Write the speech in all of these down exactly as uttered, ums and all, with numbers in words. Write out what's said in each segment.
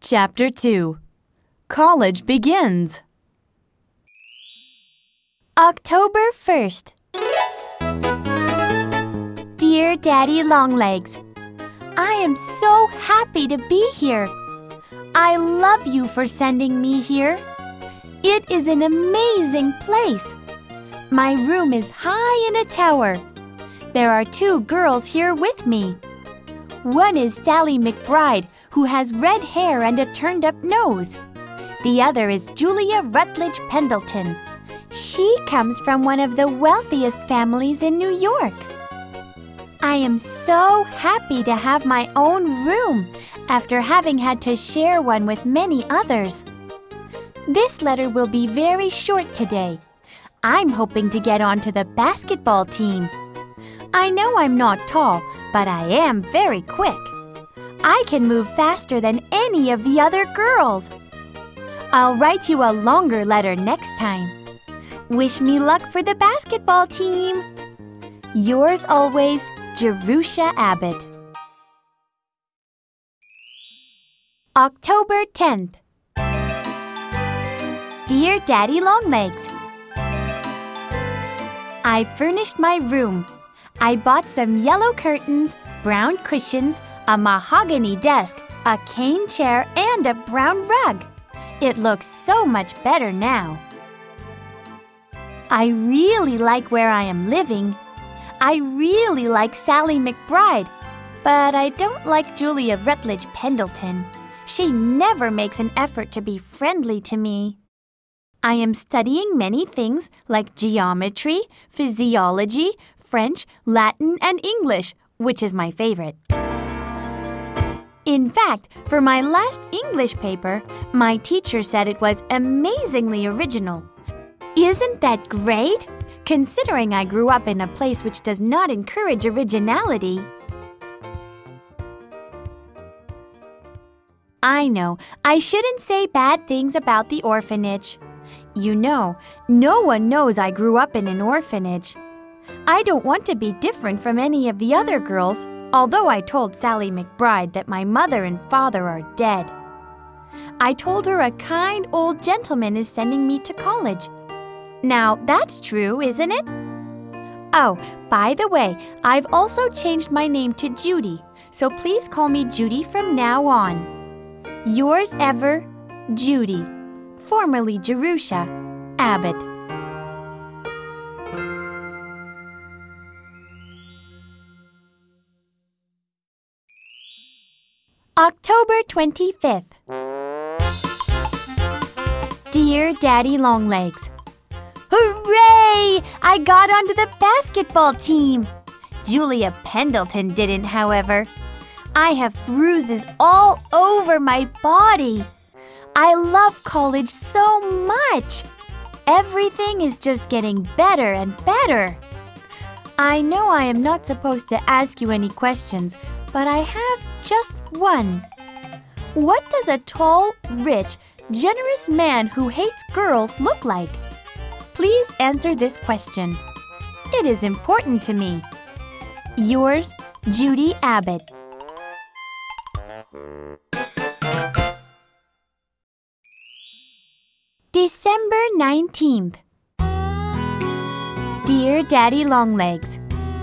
Chapter two. College begins. October first. Dear Daddy Longlegs, I am so happy to be here. I love you for sending me here. It is an amazing place. My room is high in a tower. There are two girls here with me. One is Sally McBride, who has red hair and a turned-up nose. The other is Julia Rutledge Pendleton. She comes from one of the wealthiest families in New York. I am so happy to have my own room after having had to share one with many others. This letter will be very short today. I'm hoping to get onto the basketball team. I know I'm not tall, but I am very quick. I can move faster than any of the other girls. I'll write you a longer letter next time. Wish me luck for the basketball team. Yours always, Jerusha Abbott. October tenth. Dear Daddy Longlegs, I furnished my room. I bought some yellow curtains, brown cushions, a mahogany desk, a cane chair, and a brown rug. It looks so much better now. I really like where I am living. I really like Sally McBride, but I don't like Julia Rutledge Pendleton. She never makes an effort to be friendly to me. I am studying many things like geometry, physiology, French, Latin, and English, which is my favorite. In fact, for my last English paper, my teacher said it was amazingly original. Isn't that great? Considering I grew up in a place which does not encourage originality. I know, I shouldn't say bad things about the orphanage. You know, no one knows I grew up in an orphanage. I don't want to be different from any of the other girls, although I told Sally McBride that my mother and father are dead. I told her a kind old gentleman is sending me to college. Now, that's true, isn't it? Oh, by the way, I've also changed my name to Judy, so please call me Judy from now on. Yours ever, Judy, formerly Jerusha Abbott. October twenty-fifth. Dear Daddy Longlegs, hooray! I got onto the basketball team. Julia Pendleton didn't, however. I have bruises all over my body. I love college so much. Everything is just getting better and better. I know I am not supposed to ask you any questions, but I have just one. What does a tall, rich, generous man who hates girls look like? Please answer this question. It is important to me. Yours, Judy Abbott. December nineteenth. Dear Daddy Longlegs,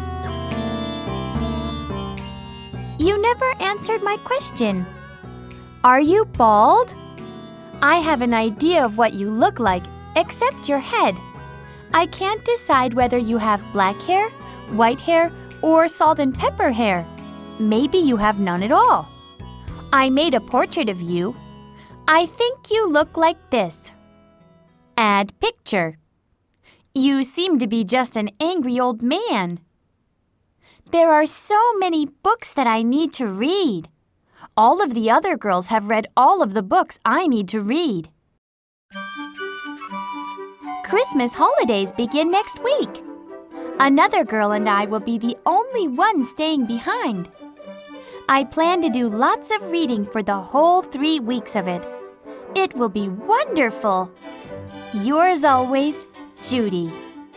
you never answered my question. Are you bald? I have an idea of what you look like, except your head. I can't decide whether you have black hair, white hair, or salt and pepper hair. Maybe you have none at all. I made a portrait of you. I think you look like this. Add picture. You seem to be just an angry old man. There are so many books that I need to read. All of the other girls have read all of the books I need to read. Christmas holidays begin next week. Another girl and I will be the only ones staying behind. I plan to do lots of reading for the whole three weeks of it. It will be wonderful. Yours always, Judy.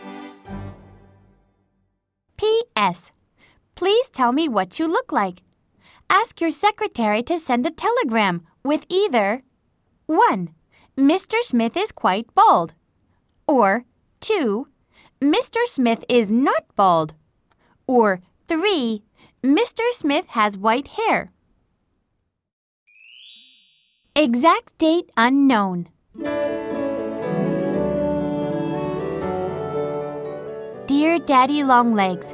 P S. Please tell me what you look like. Ask your secretary to send a telegram with either one. Mister Smith is quite bald, or two. Mister Smith is not bald, or three. Mister Smith has white hair. Exact date unknown. Dear Daddy Longlegs,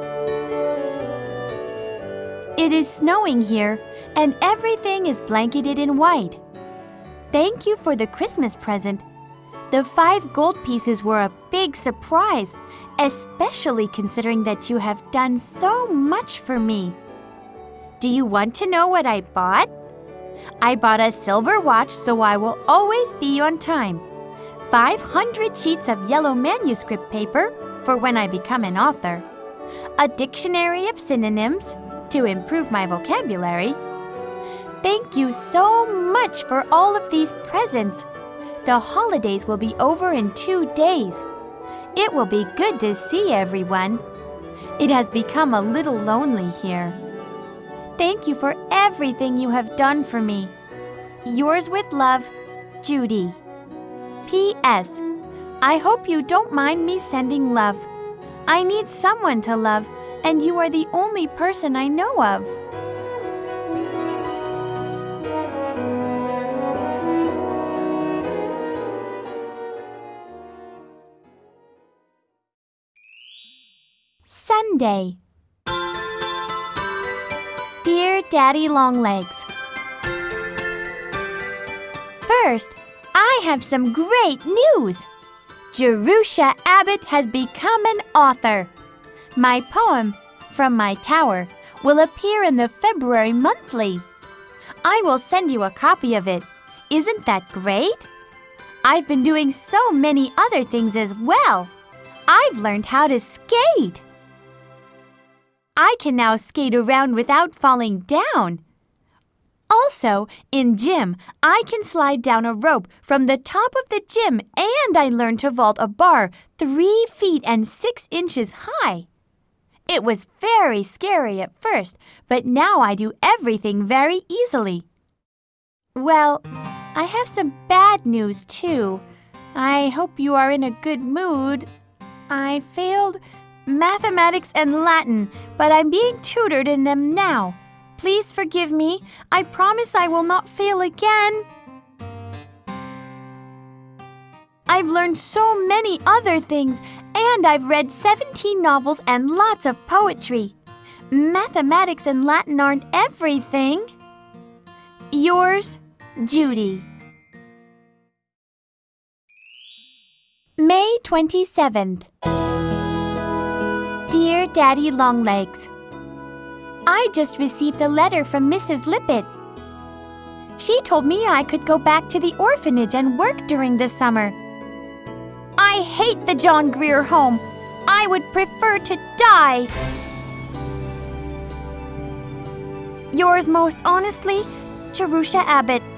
it is snowing here and everything is blanketed in white. Thank you for the Christmas present. The five gold pieces were a big surprise, especially considering that you have done so much for me. Do you want to know what I bought? I bought a silver watch so I will always be on time, five hundred sheets of yellow manuscript paper for when I become an author, a dictionary of synonyms to improve my vocabulary. Thank you so much for all of these presents. The holidays will be over in two days. It will be good to see everyone. It has become a little lonely here. Thank you for everything you have done for me. Yours with love, Judy. P S. I hope you don't mind me sending love. I need someone to love, and you are the only person I know of. Sunday. Dear Daddy Longlegs, first, I have some great news. Jerusha Abbott has become an author. My poem, From My Tower, will appear in the February Monthly. I will send you a copy of it. Isn't that great? I've been doing so many other things as well. I've learned how to skate. I can now skate around without falling down. Also, in gym, I can slide down a rope from the top of the gym, and I learned to vault a bar three feet and six inches high. It was very scary at first, but now I do everything very easily. Well, I have some bad news too. I hope you are in a good mood. I failed mathematics and Latin, but I'm being tutored in them now. Please forgive me. I promise I will not fail again. I've learned so many other things, and I've read seventeen novels and lots of poetry. Mathematics and Latin aren't everything. Yours, Judy. May twenty-seventh. Dear Daddy Longlegs, I just received a letter from Missus Lippett. She told me I could go back to the orphanage and work during the summer. I hate the John Grier home. I would prefer to die. Yours most honestly, Jerusha Abbott.